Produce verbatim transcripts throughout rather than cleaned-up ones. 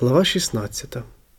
Глава шістнадцята.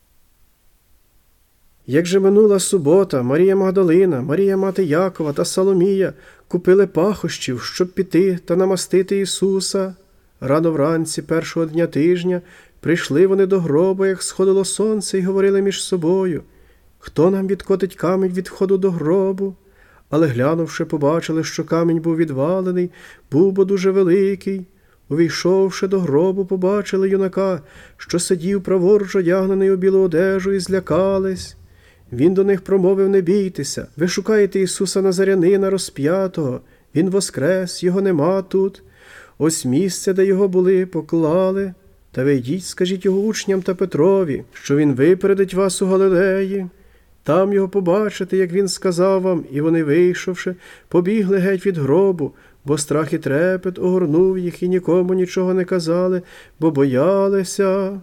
Як же минула субота, Марія Магдалина, Марія мати Якова та Соломія купили пахощів, щоб піти та намастити Ісуса. Рано вранці першого дня тижня прийшли вони до гроба, як сходило сонце, і говорили між собою: «Хто нам відкотить камінь від входу до гробу?» Але глянувши, побачили, що камінь був відвалений, був бо дуже великий. Увійшовши до гробу, побачили юнака, що сидів праворуч одягнений у білу одежу, і злякались. Він до них промовив: «Не бійтеся, ви шукаєте Ісуса Назарянина розп'ятого. Він воскрес, його нема тут. Ось місце, де його були, поклали. Та ви йдіть, скажіть його учням та Петрові, що він випередить вас у Галилеї. Там його побачите, як він сказав вам». І вони, вийшовши, побігли геть від гробу, бо страх і трепет огорнув їх, і нікому нічого не казали, бо боялися.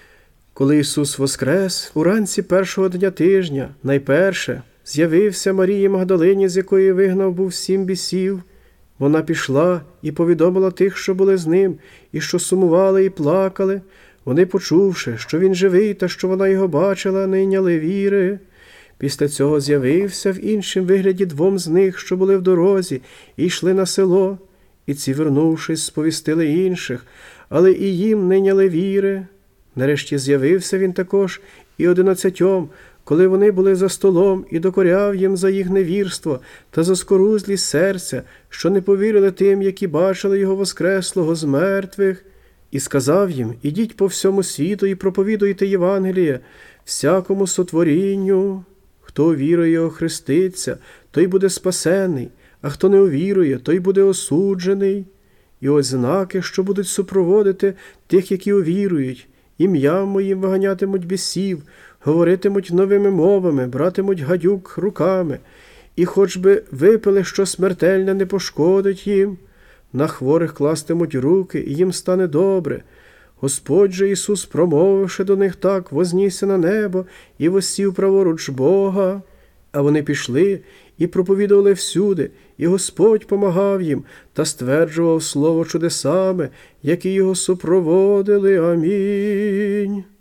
Коли Ісус воскрес, уранці першого дня тижня, найперше, з'явився Марії Магдалині, з якої вигнав був сім бісів. Вона пішла і повідомила тих, що були з ним, і що сумували і плакали. Вони, почувши, що він живий та що вона його бачила, не йняли віри. Після цього з'явився в іншому вигляді двом з них, що були в дорозі, і йшли на село. І ці, вернувшись, сповістили інших, але і їм не йняли віри. Нарешті з'явився він також і одинадцятьом, коли вони були за столом, і докоряв їм за їх невірство та за скорузлість серця, що не повірили тим, які бачили його воскреслого з мертвих. І сказав їм: «Ідіть по всьому світу і проповідуйте Євангеліє всякому сотворінню. Хто увірує і охреститься, той буде спасений, а хто не увірує, той буде осуджений. І ось знаки, що будуть супроводити тих, які увірують. Ім'ям моїм виганятимуть бісів, говоритимуть новими мовами, братимуть гадюк руками, і хоч би випили, що смертельне не пошкодить їм. На хворих кластимуть руки, і їм стане добре. Господь же Ісус, промовивши до них так, вознісся на небо і воссів праворуч Бога». А вони пішли і проповідували всюди, і Господь помагав їм та стверджував слово чудесами, які його супроводили. Амінь.